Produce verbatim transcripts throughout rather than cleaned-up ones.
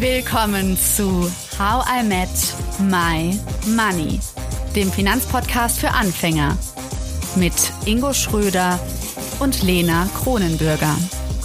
Willkommen zu How I Met My Money, dem Finanzpodcast für Anfänger mit Ingo Schröder und Lena Kronenbürger.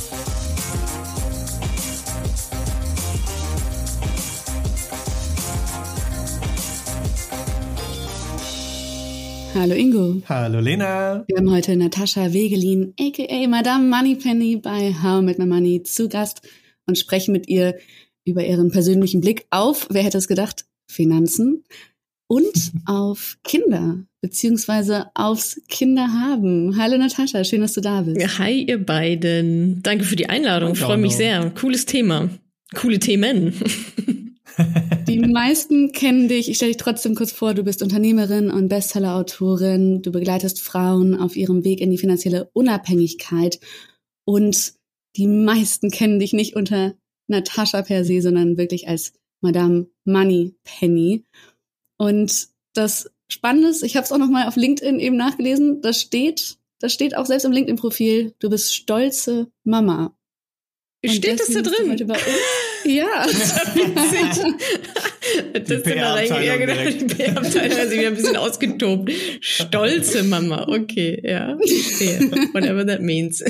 Hallo Ingo. Hallo Lena. Wir haben heute Natascha Wegelin, aka Madame Moneypenny bei How I Met My Money zu Gast und sprechen mit ihr über ihren persönlichen Blick auf, wer hätte es gedacht, Finanzen und auf Kinder, beziehungsweise aufs Kinderhaben. Hallo Natascha, schön, dass du da bist. Ja, hi ihr beiden. Danke für die Einladung, ich freue mich sehr. Cooles Thema, coole Themen. Die meisten kennen dich. Ich stelle dich trotzdem kurz vor, du bist Unternehmerin und Bestseller-Autorin. Du begleitest Frauen auf ihrem Weg in die finanzielle Unabhängigkeit. Und die meisten kennen dich nicht unter Natascha per se, sondern wirklich als Madame Moneypenny. Und das Spannende ist, ich habe es auch noch mal auf LinkedIn eben nachgelesen, das steht, das steht auch selbst im LinkedIn-Profil, du bist stolze Mama. Und steht das da drin? Ja. Das ist witzig. Das ist immer ja, genau, die P R-Abteilung hat sich wieder ein bisschen ausgetobt. Stolze Mama, okay, ja, verstehe. Whatever that means.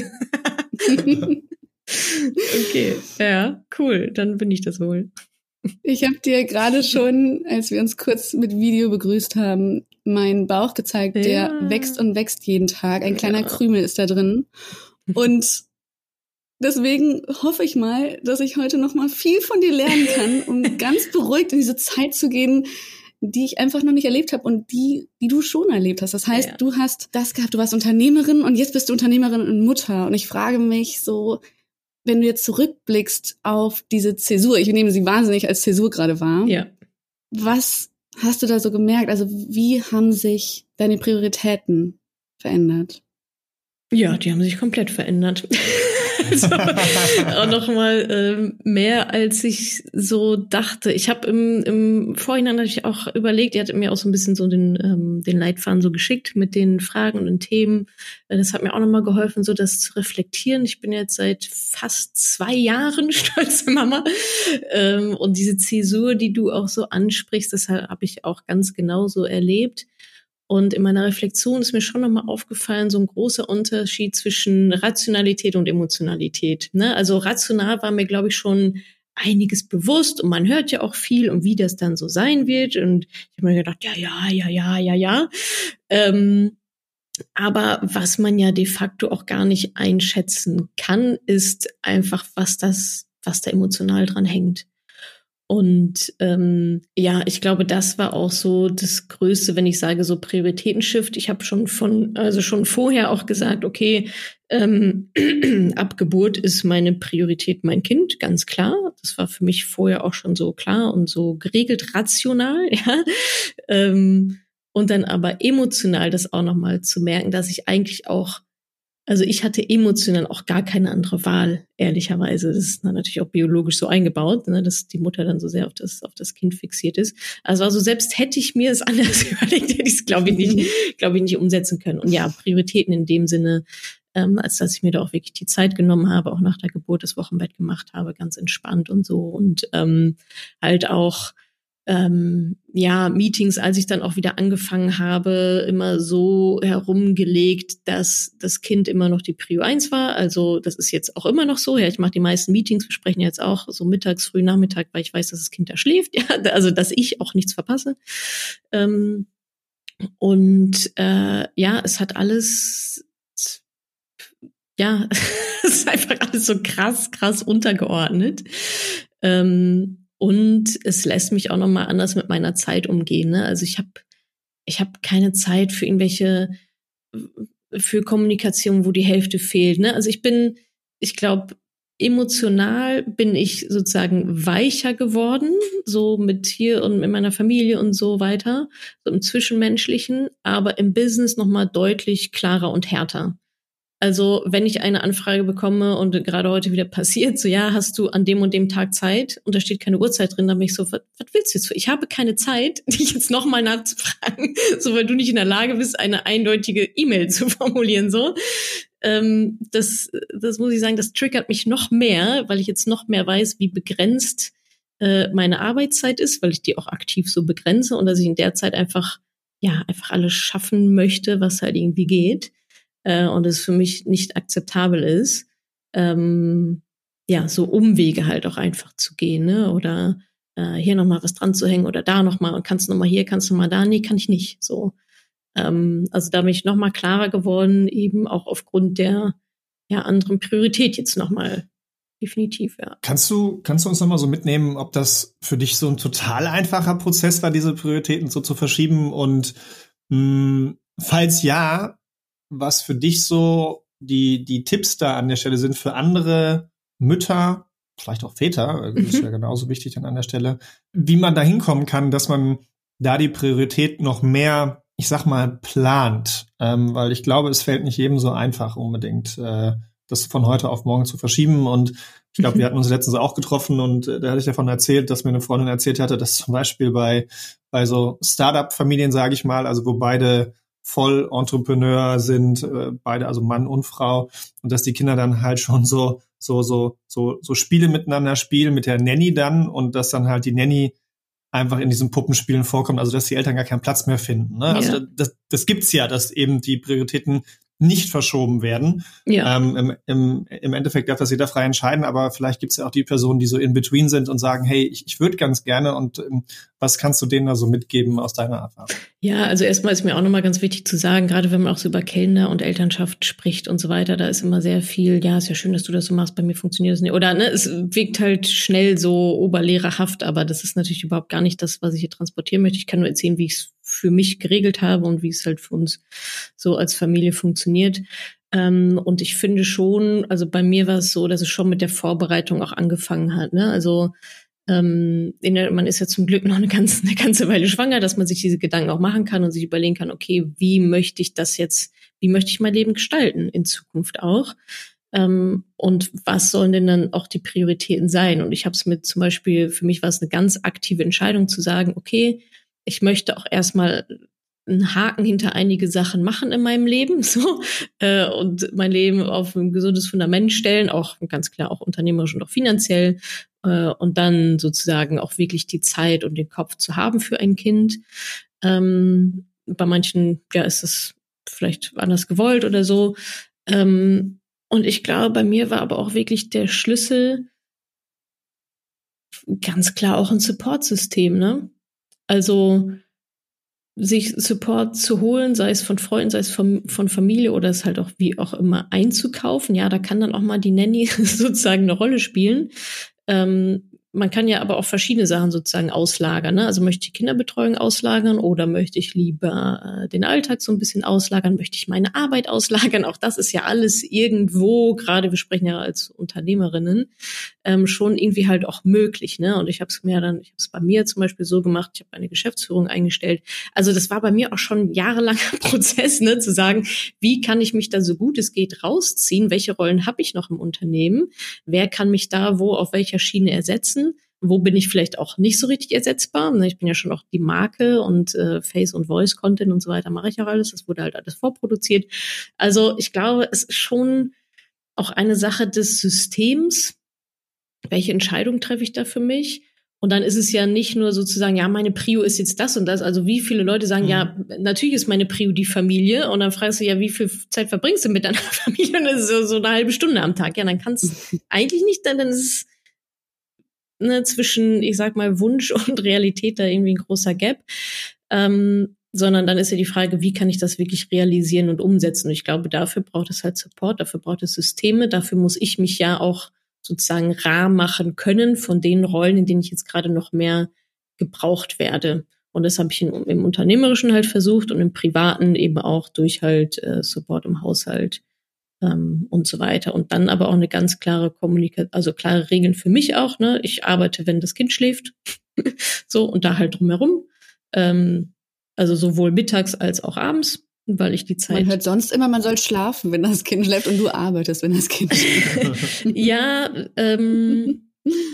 Okay, ja, cool, dann bin ich das wohl. Ich habe dir gerade schon, als wir uns kurz mit Video begrüßt haben, meinen Bauch gezeigt, ja. Der wächst und wächst jeden Tag. Ein kleiner ja. Krümel ist da drin. Und deswegen hoffe ich mal, dass ich heute noch mal viel von dir lernen kann, um ganz beruhigt in diese Zeit zu gehen, die ich einfach noch nicht erlebt habe und die, die du schon erlebt hast. Das heißt, ja. du hast das gehabt, du warst Unternehmerin und jetzt bist du Unternehmerin und Mutter. Und ich frage mich so, wenn du jetzt zurückblickst auf diese Zäsur, ich nehme sie wahnsinnig als Zäsur gerade wahr. Ja. Was hast du da so gemerkt? Also wie haben sich deine Prioritäten verändert? Ja, die haben sich komplett verändert. Also, auch noch mal ähm, mehr, als ich so dachte. Ich habe im, im Vorhinein natürlich auch überlegt, ihr hattet mir auch so ein bisschen so den, ähm, den Leitfaden so geschickt mit den Fragen und den Themen. Das hat mir auch noch mal geholfen, so das zu reflektieren. Ich bin jetzt seit fast zwei Jahren stolze Mama. Ähm, und diese Zäsur, die du auch so ansprichst, das habe ich auch ganz genau so erlebt. Und in meiner Reflexion ist mir schon nochmal aufgefallen, so ein großer Unterschied zwischen Rationalität und Emotionalität. Ne? Also rational war mir, glaube ich, schon einiges bewusst und man hört ja auch viel und wie das dann so sein wird. Und ich habe mir gedacht, ja, ja, ja, ja, ja, ja. Ähm, aber was man ja de facto auch gar nicht einschätzen kann, ist einfach, was das, was da emotional dran hängt. Und ähm, ja, ich glaube, das war auch so das Größte, wenn ich sage so Prioritätenshift. Ich habe schon von, also schon vorher auch gesagt, okay, ähm, ab Geburt ist meine Priorität mein Kind, ganz klar. Das war für mich vorher auch schon so klar und so geregelt, rational, ja. Ähm, und dann aber emotional das auch nochmal zu merken, dass ich eigentlich auch Also ich hatte emotional auch gar keine andere Wahl, ehrlicherweise. Das ist natürlich auch biologisch so eingebaut, ne, dass die Mutter dann so sehr auf das auf das Kind fixiert ist. Also, also selbst hätte ich mir es anders überlegt, hätte ich es, glaube ich, nicht, glaube ich, nicht umsetzen können. Und ja, Prioritäten in dem Sinne, ähm, als dass ich mir da auch wirklich die Zeit genommen habe, auch nach der Geburt das Wochenbett gemacht habe, ganz entspannt und so. Und ähm, halt auch Ähm, ja, Meetings, als ich dann auch wieder angefangen habe, immer so herumgelegt, dass das Kind immer noch die Prio eins war. Also das ist jetzt auch immer noch so. Ja, ich mache die meisten Meetings, wir sprechen jetzt auch so mittags, früh Nachmittag, weil ich weiß, dass das Kind da schläft. Ja, also dass ich auch nichts verpasse. Ähm, und äh, ja, es hat alles, ja, es ist einfach alles so krass, krass untergeordnet. Ähm, Und es lässt mich auch noch mal anders mit meiner Zeit umgehen. Ne? Also ich habe ich hab keine Zeit für irgendwelche, für Kommunikation, wo die Hälfte fehlt. Ne? Also ich bin, ich glaube, emotional bin ich sozusagen weicher geworden, so mit hier und mit meiner Familie und so weiter, so im Zwischenmenschlichen, aber im Business noch mal deutlich klarer und härter. Also wenn ich eine Anfrage bekomme und gerade heute wieder passiert, so ja, hast du an dem und dem Tag Zeit und da steht keine Uhrzeit drin, dann bin ich so, was, was willst du jetzt? Ich habe keine Zeit, dich jetzt nochmal nachzufragen, so weil du nicht in der Lage bist, eine eindeutige E-Mail zu formulieren, so. Ähm, das, das muss ich sagen, das triggert mich noch mehr, weil ich jetzt noch mehr weiß, wie begrenzt äh, meine Arbeitszeit ist, weil ich die auch aktiv so begrenze und dass ich in der Zeit einfach, ja, einfach alles schaffen möchte, was halt irgendwie geht. Äh, und es für mich nicht akzeptabel ist, ähm, ja, so Umwege halt auch einfach zu gehen, ne? Oder äh, hier nochmal was dran zu hängen oder da nochmal und kannst du nochmal hier, kannst du mal da, nee, kann ich nicht, so. Ähm, also da bin ich nochmal klarer geworden, eben auch aufgrund der, ja, anderen Priorität jetzt nochmal. Definitiv, ja. Kannst du, kannst du uns nochmal so mitnehmen, ob das für dich so ein total einfacher Prozess war, diese Prioritäten so zu verschieben? Und mh, falls ja, was für dich so die, die Tipps da an der Stelle sind für andere Mütter, vielleicht auch Väter, das ist ja genauso wichtig dann an der Stelle, wie man da hinkommen kann, dass man da die Priorität noch mehr, ich sag mal, plant. Ähm, weil ich glaube, es fällt nicht jedem so einfach unbedingt, äh, das von heute auf morgen zu verschieben. Und ich glaube, wir hatten uns letztens auch getroffen und äh, da hatte ich davon erzählt, dass mir eine Freundin erzählt hatte, dass zum Beispiel bei bei so Startup-Familien, sage ich mal, also wo beide voll Entrepreneur sind, äh, beide, also Mann und Frau, und dass die Kinder dann halt schon so so so so so Spiele miteinander spielen mit der Nanny dann und dass dann halt die Nanny einfach in diesen Puppenspielen vorkommt, also dass die Eltern gar keinen Platz mehr finden. Ne? Ja. Also das, das gibt's ja, dass eben die Prioritäten nicht verschoben werden. Ja. Ähm, im, im, Im Endeffekt darf das jeder frei entscheiden, aber vielleicht gibt's ja auch die Personen, die so in between sind und sagen, hey, ich, ich würde ganz gerne, und ähm, was kannst du denen da so mitgeben aus deiner Erfahrung? Ja, also erstmal ist mir auch nochmal ganz wichtig zu sagen, gerade wenn man auch so über Kinder und Elternschaft spricht und so weiter, da ist immer sehr viel, ja, ist ja schön, dass du das so machst, bei mir funktioniert das nicht. Oder ne, es wirkt halt schnell so oberlehrerhaft, aber das ist natürlich überhaupt gar nicht das, was ich hier transportieren möchte. Ich kann nur erzählen, wie ich es für mich geregelt habe und wie es halt für uns so als Familie funktioniert. Ähm, und ich finde schon, also bei mir war es so, dass es schon mit der Vorbereitung auch angefangen hat, ne? Also ähm, in der, man ist ja zum Glück noch eine ganze, eine ganze Weile schwanger, dass man sich diese Gedanken auch machen kann und sich überlegen kann, okay, wie möchte ich das jetzt, wie möchte ich mein Leben gestalten in Zukunft auch? Ähm, und was sollen denn dann auch die Prioritäten sein? Und ich habe es mit zum Beispiel, für mich war es eine ganz aktive Entscheidung zu sagen, okay, ich möchte auch erstmal einen Haken hinter einige Sachen machen in meinem Leben, so, äh, und mein Leben auf ein gesundes Fundament stellen, auch ganz klar auch unternehmerisch und auch finanziell, äh, und dann sozusagen auch wirklich die Zeit und den Kopf zu haben für ein Kind. Ähm, bei manchen, ja, ist das vielleicht anders gewollt oder so. Ähm, und ich glaube, bei mir war aber auch wirklich der Schlüssel ganz klar auch ein Supportsystem, ne? Also sich Support zu holen, sei es von Freunden, sei es von, von Familie oder es halt auch wie auch immer einzukaufen. Ja, da kann dann auch mal die Nanny sozusagen eine Rolle spielen. Ähm, man kann ja aber auch verschiedene Sachen sozusagen auslagern, ne? Also möchte ich Kinderbetreuung auslagern oder möchte ich lieber äh, den Alltag so ein bisschen auslagern? Möchte ich meine Arbeit auslagern? Auch das ist ja alles irgendwo, gerade wir sprechen ja als Unternehmerinnen, ähm, schon irgendwie halt auch möglich, ne? Und ich habe es mir dann, ich habe es bei mir zum Beispiel so gemacht, ich habe eine Geschäftsführung eingestellt. Also das war bei mir auch schon ein jahrelanger Prozess, ne? Zu sagen, wie kann ich mich da so gut es geht rausziehen? Welche Rollen habe ich noch im Unternehmen? Wer kann mich da wo auf welcher Schiene ersetzen? Wo bin ich vielleicht auch nicht so richtig ersetzbar? Ich bin ja schon auch die Marke und äh, Face- und Voice-Content und so weiter mache ich auch alles. Das wurde halt alles vorproduziert. Also ich glaube, es ist schon auch eine Sache des Systems. Welche Entscheidung treffe ich da für mich? Und dann ist es ja nicht nur sozusagen, ja, meine Prio ist jetzt das und das. Also wie viele Leute sagen, mhm. ja, natürlich ist meine Prio die Familie. Und dann fragst du ja, wie viel Zeit verbringst du mit deiner Familie? Und das ist so, so eine halbe Stunde am Tag. Ja, dann kannst du eigentlich nicht, dann, dann ist es ne, zwischen, ich sag mal, Wunsch und Realität da irgendwie ein großer Gap. Ähm, sondern dann ist ja die Frage, wie kann ich das wirklich realisieren und umsetzen? Und ich glaube, dafür braucht es halt Support, dafür braucht es Systeme, dafür muss ich mich ja auch sozusagen rar machen können von den Rollen, in denen ich jetzt gerade noch mehr gebraucht werde. Und das habe ich in, im Unternehmerischen halt versucht und im Privaten eben auch durch halt äh, Support im Haushalt ähm, und so weiter. Und dann aber auch eine ganz klare Kommunikation, also klare Regeln für mich auch. Ne? Ich arbeite, wenn das Kind schläft. So, und da halt drumherum. Ähm, also sowohl mittags als auch abends, weil ich die Zeit... Man hört sonst immer, man soll schlafen, wenn das Kind schläft und du arbeitest, wenn das Kind schläft. Ja, ähm...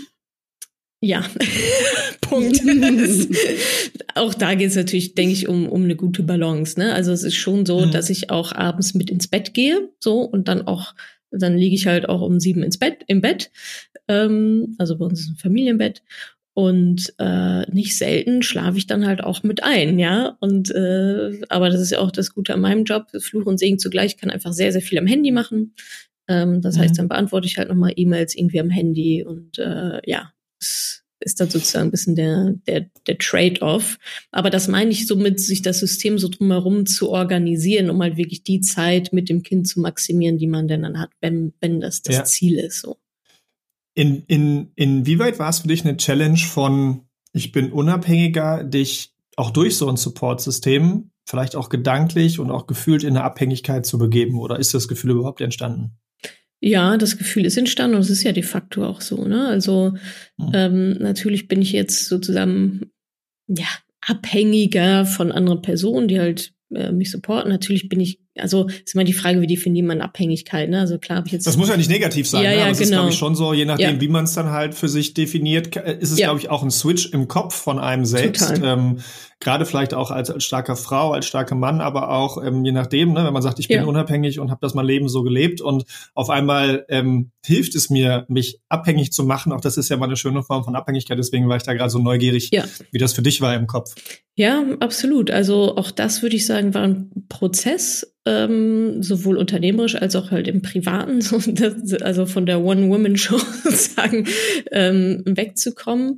ja, Punkt. Das, auch da geht es natürlich, denke ich, um um eine gute Balance. Ne? Also es ist schon so, mhm. dass ich auch abends mit ins Bett gehe, so und dann auch, dann liege ich halt auch um sieben ins Bett, im Bett. Ähm, also bei uns ist ein Familienbett. Und äh, nicht selten schlafe ich dann halt auch mit ein, ja. Und äh, aber das ist ja auch das Gute an meinem Job. Fluch und Segen zugleich. Ich kann einfach sehr, sehr viel am Handy machen. Ähm, das mhm. heißt, dann beantworte ich halt nochmal E-Mails irgendwie am Handy. Und äh, ja, das ist dann sozusagen ein bisschen der, der, der Trade-off. Aber das meine ich somit, sich das System so drumherum zu organisieren, um halt wirklich die Zeit mit dem Kind zu maximieren, die man denn dann hat, wenn, wenn das das ja. Ziel ist, so. In, in, inwieweit war es für dich eine Challenge von, ich bin unabhängiger, dich auch durch so ein Support-System vielleicht auch gedanklich und auch gefühlt in eine Abhängigkeit zu begeben? Oder ist das Gefühl überhaupt entstanden? Ja, das Gefühl ist entstanden und es ist ja de facto auch so, ne? Also hm. ähm, natürlich bin ich jetzt sozusagen ja abhängiger von anderen Personen, die halt äh, mich supporten. Natürlich bin ich, also ist immer die Frage, wie definiert man Abhängigkeit, ne? Also klar habe ich jetzt. Das muss ja nicht negativ sein, ja, ne? Ja, aber es genau. ist, glaube ich, schon so, je nachdem, ja. wie man es dann halt für sich definiert, ist es, ja. glaube ich, auch ein Switch im Kopf von einem selbst. Ähm, Gerade vielleicht auch als, als starke Frau, als starker Mann, aber auch ähm, je nachdem, ne, wenn man sagt, ich bin ja. unabhängig und habe das mein Leben so gelebt und auf einmal ähm, hilft es mir, mich abhängig zu machen. Auch das ist ja mal eine schöne Form von Abhängigkeit. Deswegen war ich da gerade so neugierig, ja. wie das für dich war im Kopf. Ja, absolut. Also auch das würde ich sagen, war ein Prozess, ähm, sowohl unternehmerisch als auch halt im Privaten, so das, also von der One-Woman-Show sozusagen ähm, wegzukommen.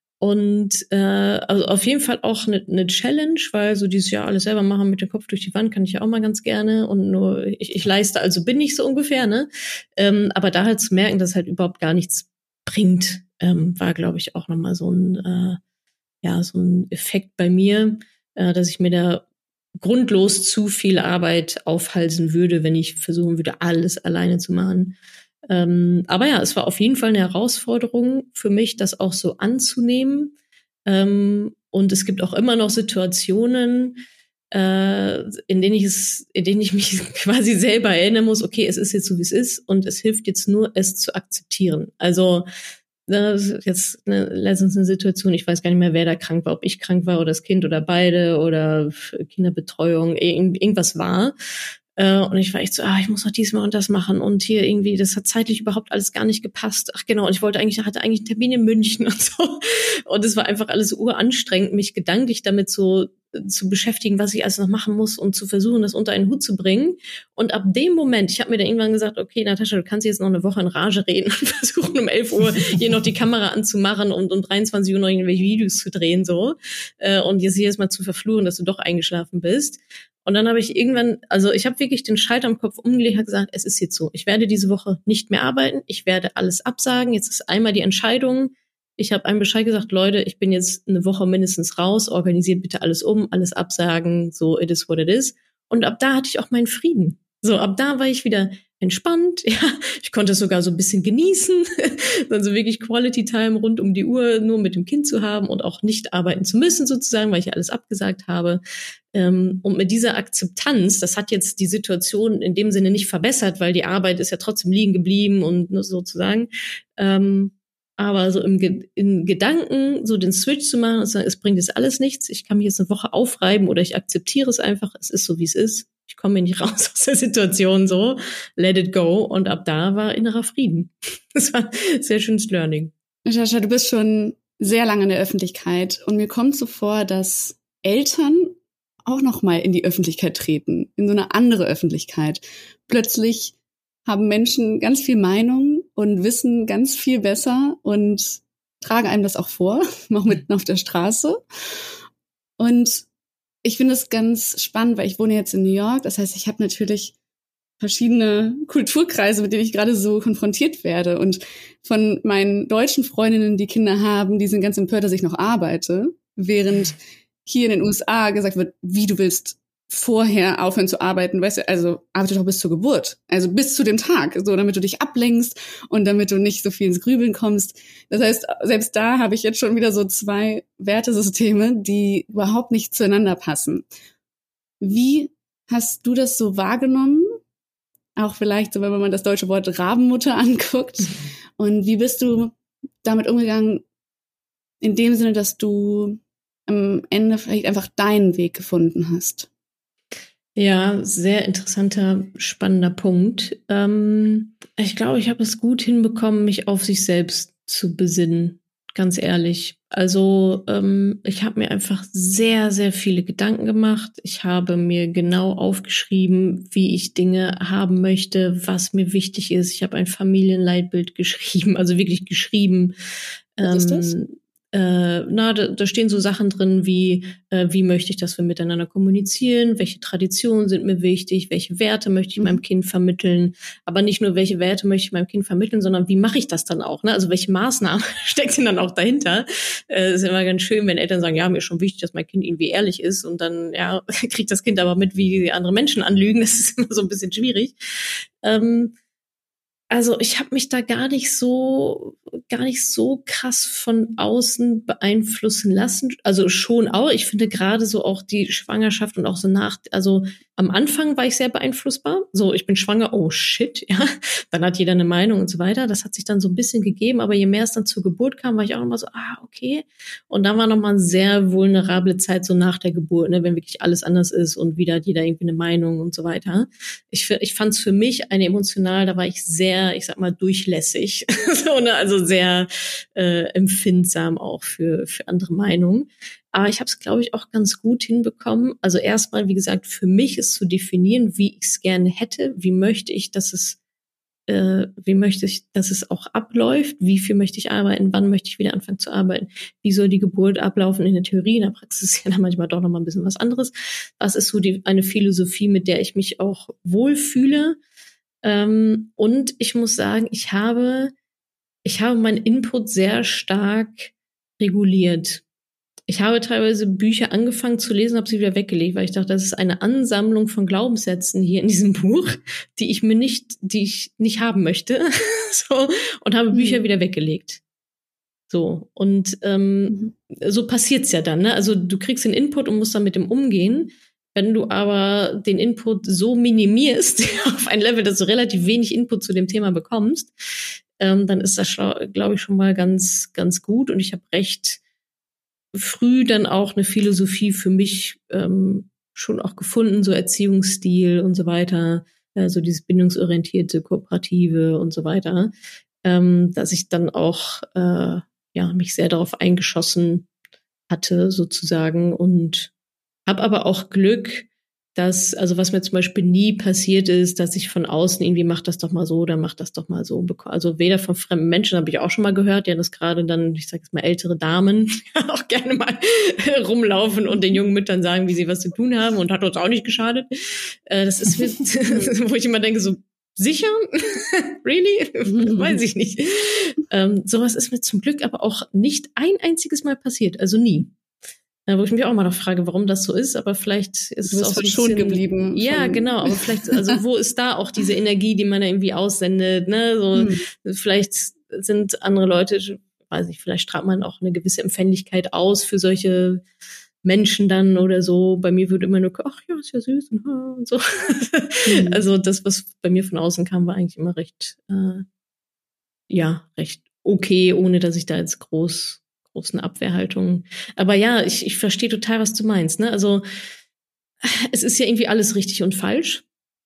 Und äh, also auf jeden Fall auch eine ne Challenge, weil so dieses Jahr alles selber machen mit dem Kopf durch die Wand kann ich ja auch mal ganz gerne und nur ich, ich leiste, also bin ich so ungefähr, ne? Ähm, aber da halt zu merken, dass halt überhaupt gar nichts bringt, ähm, war, glaube ich, auch nochmal so ein äh, ja so ein Effekt bei mir, äh, dass ich mir da grundlos zu viel Arbeit aufhalsen würde, wenn ich versuchen würde, alles alleine zu machen. Ähm, aber ja, es war auf jeden Fall eine Herausforderung für mich, das auch so anzunehmen. Ähm, und es gibt auch immer noch Situationen, äh, in denen ich es, in denen ich mich quasi selber erinnern muss, okay, es ist jetzt so, wie es ist und es hilft jetzt nur, es zu akzeptieren. Also das ist jetzt eine, letztens eine Situation, ich weiß gar nicht mehr, wer da krank war, ob ich krank war oder das Kind oder beide oder Kinderbetreuung, irgend, irgendwas war. Und ich war echt so, ah, ich muss noch diesmal und das machen und hier irgendwie, das hat zeitlich überhaupt alles gar nicht gepasst. Ach genau, und ich wollte eigentlich, hatte eigentlich einen Termin in München und so. Und es war einfach alles so uranstrengend, mich gedanklich damit so zu beschäftigen, was ich alles noch machen muss und zu versuchen, das unter einen Hut zu bringen. Und ab dem Moment, ich habe mir dann irgendwann gesagt, okay, Natascha, du kannst jetzt noch eine Woche in Rage reden und versuchen, um elf Uhr hier noch die Kamera anzumachen und um dreiundzwanzig Uhr noch irgendwelche Videos zu drehen, so. Und jetzt hier erstmal zu verfluchen, dass du doch eingeschlafen bist. Und dann habe ich irgendwann, also ich habe wirklich den Schalter am Kopf umgelegt und gesagt, es ist jetzt so, ich werde diese Woche nicht mehr arbeiten, ich werde alles absagen, jetzt ist einmal die Entscheidung, ich habe einem Bescheid gesagt, Leute, ich bin jetzt eine Woche mindestens raus, organisiert bitte alles um, alles absagen, so it is what it is. Und ab da hatte ich auch meinen Frieden. So, ab da war ich wieder entspannt, ja, ich konnte es sogar so ein bisschen genießen, dann so wirklich Quality Time rund um die Uhr nur mit dem Kind zu haben und auch nicht arbeiten zu müssen sozusagen, weil ich alles abgesagt habe. Und mit dieser Akzeptanz, das hat jetzt die Situation in dem Sinne nicht verbessert, weil die Arbeit ist ja trotzdem liegen geblieben und sozusagen, aber so im Ge- in Gedanken so den Switch zu machen und zu sagen, es bringt jetzt alles nichts, ich kann mich jetzt eine Woche aufreiben oder ich akzeptiere es einfach, es ist so, wie es ist. Ich komme mir nicht raus aus der Situation so, let it go. Und ab da war innerer Frieden. Das war ein sehr schönes Learning. Natascha, du bist schon sehr lange in der Öffentlichkeit und mir kommt so vor, dass Eltern auch noch mal in die Öffentlichkeit treten, in so eine andere Öffentlichkeit. Plötzlich haben Menschen ganz viel Meinung und wissen ganz viel besser und tragen einem das auch vor, auch mitten auf der Straße. Und ich finde es ganz spannend, weil ich wohne jetzt in New York. Das heißt, ich habe natürlich verschiedene Kulturkreise, mit denen ich gerade so konfrontiert werde. Und von meinen deutschen Freundinnen, die Kinder haben, die sind ganz empört, dass ich noch arbeite. Während hier in den U S A gesagt wird, wie du willst vorher aufhören zu arbeiten, weißt du, also arbeite doch bis zur Geburt, also bis zu dem Tag, so damit du dich ablenkst und damit du nicht so viel ins Grübeln kommst. Das heißt, selbst da habe ich jetzt schon wieder so zwei Wertesysteme, die überhaupt nicht zueinander passen. Wie hast du das so wahrgenommen? Auch vielleicht so, wenn man das deutsche Wort Rabenmutter anguckt. Mhm. Und wie bist du damit umgegangen, in dem Sinne, dass du am Ende vielleicht einfach deinen Weg gefunden hast? Ja, sehr interessanter, spannender Punkt. Ähm, ich glaube, ich habe es gut hinbekommen, mich auf sich selbst zu besinnen. ganz ehrlich. Also ähm, ich habe mir einfach sehr, sehr viele Gedanken gemacht. Ich habe mir genau aufgeschrieben, wie ich Dinge haben möchte, was mir wichtig ist. Ich habe ein Familienleitbild geschrieben, also wirklich geschrieben. Was ist das? Äh, na, da, da stehen so Sachen drin wie, äh, wie möchte ich, dass wir miteinander kommunizieren, welche Traditionen sind mir wichtig, welche Werte möchte ich meinem Kind vermitteln, aber nicht nur, welche Werte möchte ich meinem Kind vermitteln, sondern wie mache ich das dann auch, ne? Also welche Maßnahmen steckt denn dann auch dahinter? Äh, ist immer ganz schön, wenn Eltern sagen, ja, mir ist schon wichtig, dass mein Kind irgendwie ehrlich ist und dann, ja, kriegt das Kind aber mit, wie andere Menschen anlügen. Das ist immer so ein bisschen schwierig. Ähm, Also ich habe mich da gar nicht so, gar nicht so krass von außen beeinflussen lassen. Also schon auch. Ich finde gerade so auch die Schwangerschaft und auch so nach, also am Anfang war ich sehr beeinflussbar. So, ich bin schwanger, oh shit, ja. Dann hat jeder eine Meinung und so weiter. Das hat sich dann so ein bisschen gegeben. Aber je mehr es dann zur Geburt kam, war ich auch nochmal so, ah, okay. Und dann war nochmal eine sehr vulnerable Zeit so nach der Geburt, ne, wenn wirklich alles anders ist und wieder hat jeder irgendwie eine Meinung und so weiter. Ich, ich fand es für mich eine emotional, da war ich sehr, ich sag mal, durchlässig. so, ne? Also sehr äh, empfindsam auch für, für andere Meinungen. Aber ich habe es, glaube ich, auch ganz gut hinbekommen. Also erstmal, wie gesagt, für mich ist zu definieren, wie ich es gerne hätte, wie möchte ich, dass es, äh, wie möchte ich, dass es auch abläuft, wie viel möchte ich arbeiten, wann möchte ich wieder anfangen zu arbeiten, wie soll die Geburt ablaufen in der Theorie, in der Praxis ist ja dann manchmal doch noch mal ein bisschen was anderes. Was ist so die eine Philosophie, mit der ich mich auch wohlfühle? Ähm, und ich muss sagen, ich habe, ich habe meinen Input sehr stark reguliert. Ich habe teilweise Bücher angefangen zu lesen, habe sie wieder weggelegt, weil ich dachte, das ist eine Ansammlung von Glaubenssätzen hier in diesem Buch, die ich mir nicht, die ich nicht haben möchte, so, und habe mhm. Bücher wieder weggelegt. So, und ähm, mhm. so passiert's ja dann, ne? Also du kriegst den Input und musst dann mit dem umgehen. Wenn du aber den Input so minimierst auf ein Level, dass du relativ wenig Input zu dem Thema bekommst, ähm, dann ist das, glaube ich, schon mal ganz, ganz gut. Und ich habe recht früh dann auch eine Philosophie für mich ähm, schon auch gefunden, so Erziehungsstil und so weiter, äh, so dieses bindungsorientierte, kooperative und so weiter, ähm, dass ich dann auch äh, ja mich sehr darauf eingeschossen hatte sozusagen und habe aber auch Glück, dass, also was mir zum Beispiel nie passiert ist, dass ich von außen irgendwie mach das doch mal so oder mach das doch mal so bekomme. Also weder von fremden Menschen, habe ich auch schon mal gehört, ja, dass gerade dann, ich sag jetzt mal, ältere Damen auch gerne mal rumlaufen und den jungen Müttern sagen, wie sie was zu tun haben und hat uns auch nicht geschadet. Äh, das ist, wo ich immer denke, so, sicher? Really? Weiß ich nicht. Ähm, sowas ist mir zum Glück aber auch nicht ein einziges Mal passiert, also nie. Ja, wo ich mich auch mal noch frage, warum das so ist, aber vielleicht ist es auch so ein schon bisschen geblieben. Ja, schon. Genau, aber vielleicht, also wo ist da auch diese Energie, die man da irgendwie aussendet, ne? So, hm. Vielleicht sind andere Leute, weiß nicht, vielleicht strahlt man auch eine gewisse Empfänglichkeit aus für solche Menschen dann oder so. Bei mir würde immer nur, ach ja, ist ja süß und, und so. Hm. Also das, was bei mir von außen kam, war eigentlich immer recht, äh, ja, recht okay, ohne dass ich da jetzt groß großen Abwehrhaltungen. Aber ja, ich, ich verstehe total, was du meinst. Ne? Also es ist ja irgendwie alles richtig und falsch.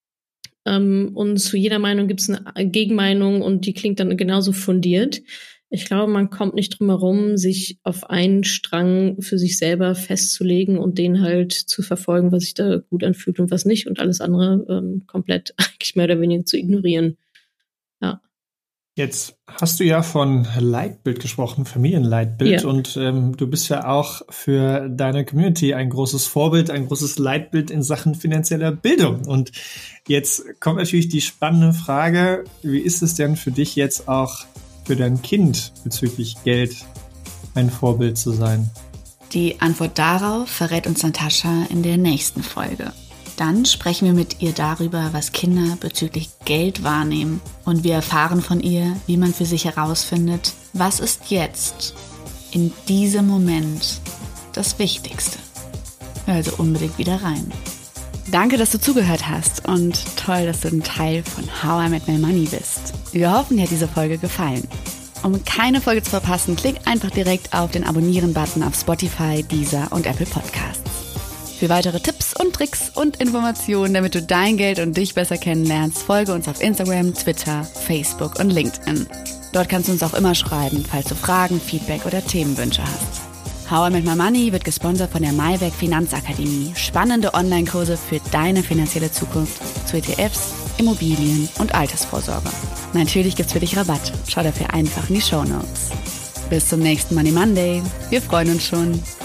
Ähm, und zu jeder Meinung gibt es eine Gegenmeinung und die klingt dann genauso fundiert. Ich glaube, man kommt nicht drum herum, sich auf einen Strang für sich selber festzulegen und den halt zu verfolgen, was sich da gut anfühlt und was nicht und alles andere ähm, komplett eigentlich mehr oder weniger zu ignorieren. Ja. Jetzt hast du ja von Leitbild gesprochen, Familienleitbild, ja. Und ähm, du bist ja auch für deine Community ein großes Vorbild, ein großes Leitbild in Sachen finanzieller Bildung. Und jetzt kommt natürlich die spannende Frage, wie ist es denn für dich jetzt auch für dein Kind bezüglich Geld ein Vorbild zu sein? Die Antwort darauf verrät uns Natascha in der nächsten Folge. Dann sprechen wir mit ihr darüber, was Kinder bezüglich Geld wahrnehmen. Und wir erfahren von ihr, wie man für sich herausfindet, was ist jetzt, in diesem Moment, das Wichtigste. Hör also unbedingt wieder rein. Danke, dass du zugehört hast und toll, dass du ein Teil von How I Met My Money bist. Wir hoffen, dir hat diese Folge gefallen. Um keine Folge zu verpassen, klick einfach direkt auf den Abonnieren-Button auf Spotify, Deezer und Apple Podcasts. Für weitere Tipps und Tricks und Informationen, damit du dein Geld und dich besser kennenlernst, folge uns auf Instagram, Twitter, Facebook und LinkedIn. Dort kannst du uns auch immer schreiben, falls du Fragen, Feedback oder Themenwünsche hast. How I Met My Money wird gesponsert von der Maiweg Finanzakademie. Spannende Online-Kurse für deine finanzielle Zukunft zu E T Fs, Immobilien und Altersvorsorge. Natürlich gibt's für dich Rabatt. Schau dafür einfach in die Shownotes. Bis zum nächsten Money Monday. Wir freuen uns schon.